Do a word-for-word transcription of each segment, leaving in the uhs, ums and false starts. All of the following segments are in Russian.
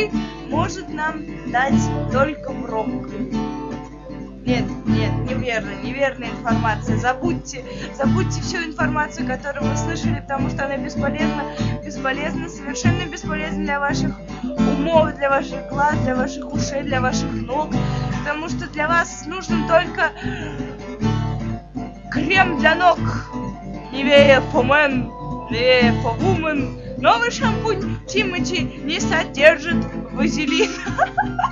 еды может нам дать только брокколи. Нет, нет, неверно, неверная информация. Забудьте, забудьте всю информацию, которую вы слышали, потому что она бесполезна, бесполезна, совершенно бесполезна для ваших умов, для ваших глаз, для ваших ушей, для ваших ног. Потому что для вас нужен только крем для ног. Nivea for Men, Nivea for Women. Новый шампунь Тимати не содержит вазелина,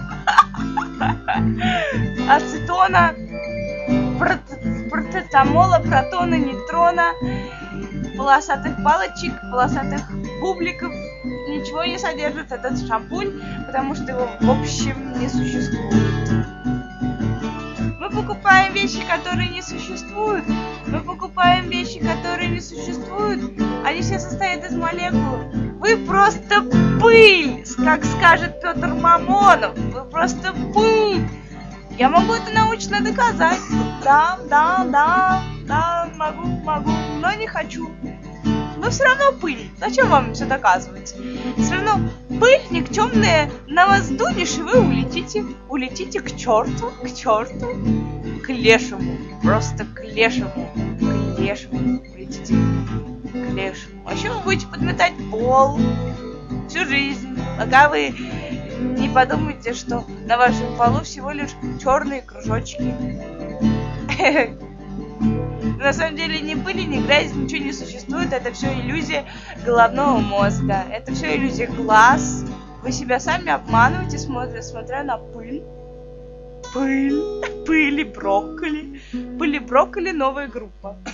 ацетона, протетамола, протона, нейтрона, полосатых палочек, полосатых бубликов. Ничего не содержит этот шампунь, потому что его в общем не существует. Мы покупаем вещи, которые не существуют. Мы покупаем вещи, которые не существуют. Они все состоят из молекул. Вы просто пыль, как скажет Петр Мамонов. Вы просто пыль. Я могу это научно доказать. Да, да, да, да, могу, могу, но не хочу. Вы все равно пыль. Зачем вам все доказывать? Все равно пыль никчемная, на вас дунешь, и вы улетите. Улетите к черту, к черту, к лешему. Просто к лешему. К лешему. Улетите к лешему. А еще вы будете подметать пол всю жизнь, пока вы не подумайте, что на вашем полу всего лишь черные кружочки. На самом деле ни пыли, ни грязи, ничего не существует. Это все иллюзия головного мозга. Это все иллюзия глаз. Вы себя сами обманываете, смотря, смотря на пыль. Пыль. Пыль и брокколи. Пыль и брокколи — новая группа.